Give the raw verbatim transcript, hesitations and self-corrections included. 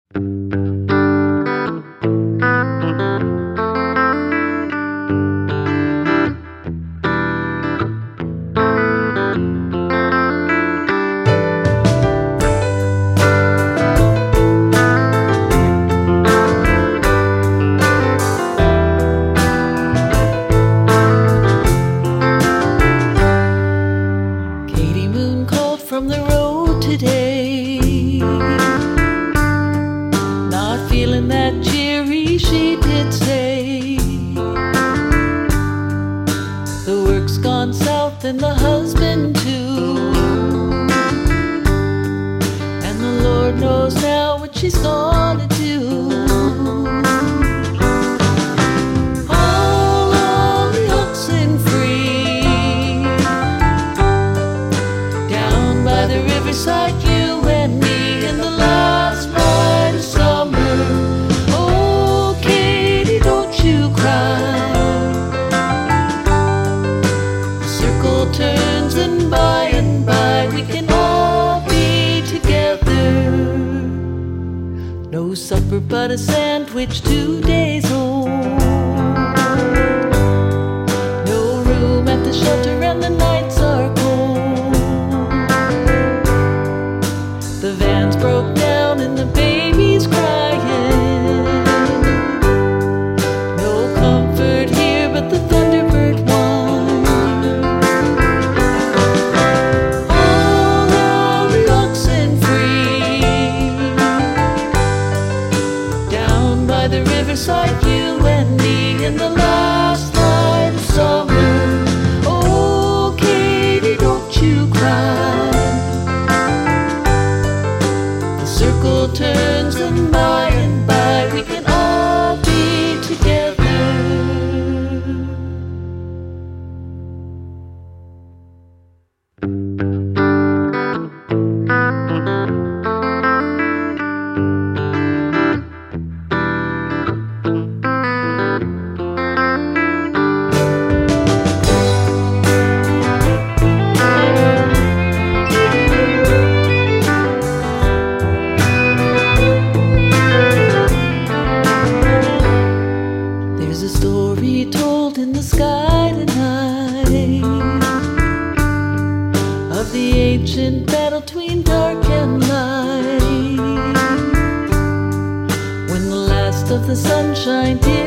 From the road today, not feeling that cheery, she did say. The work's gone south and the husband too, and the Lord knows now what she's gonna do. Riverside, you and me in the last night of summer. Oh, Katie, don't you cry. The circle turns and by and by we can all be together. No supper but a sandwich two days old. No room at the shelter and the nights are cold. The van's broke down and the baby's crying. No comfort here but the Thunderbird whine. All our oxen free, down by the riverside, you and me in the last night of summer. Oh, Katie, don't you cry. Circle turns and by and by we can all be together. There's a story told in the sky tonight of the ancient battle between dark and light, when the last of the sunshine did